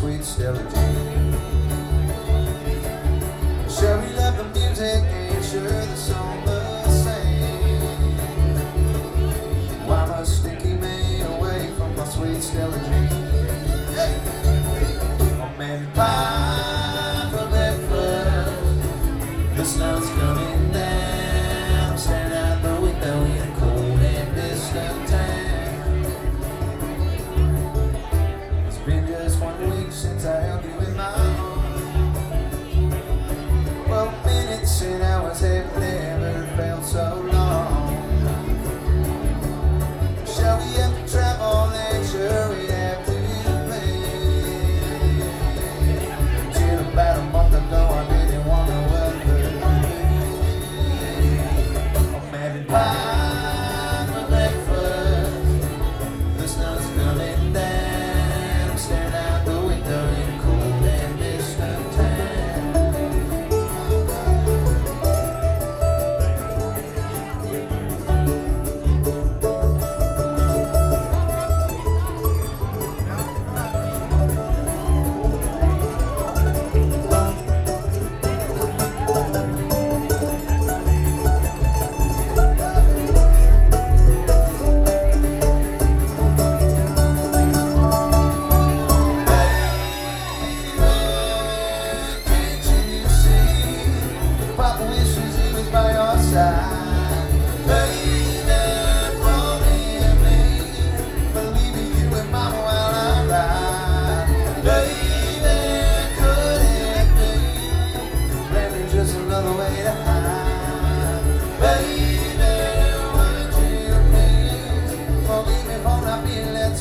sweet Stella Jean. Sure, we love the music, ain't sure the song the same. Why must sticky me away from my sweet Stella Jean? Oh, maybe pie for breakfast. The snow's coming down. Stand out the window in a cold and distant town. It's been just 1 week since I held you in my arms. Well, minutes and hours have never felt so long. Shall we have to travel and sure we have to pay? Till about a month ago I didn't want to work for I'm having pie for breakfast. The snow's coming down. I'm staring out the window in a cold and distant town. Papa wishes he was by your side. Baby, forgive me for leaving you and Mama while I ride. Baby, could it be maybe just another way to hide? Baby, would you please forgive me for not being there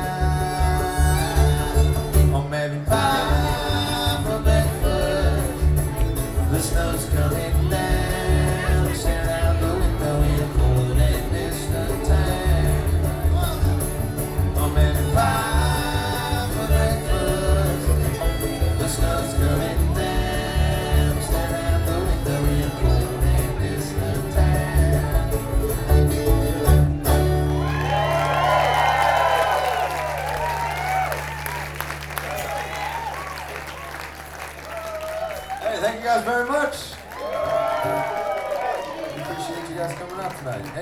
tonight? I'm having pie for breakfast. The snow's coming down. Staring out the window in a cold and distant town. I'm having pie for breakfast. The snow's coming down. Staring out the window in a cold and distant town. Hey, thank you guys very much. We appreciate you guys coming out tonight.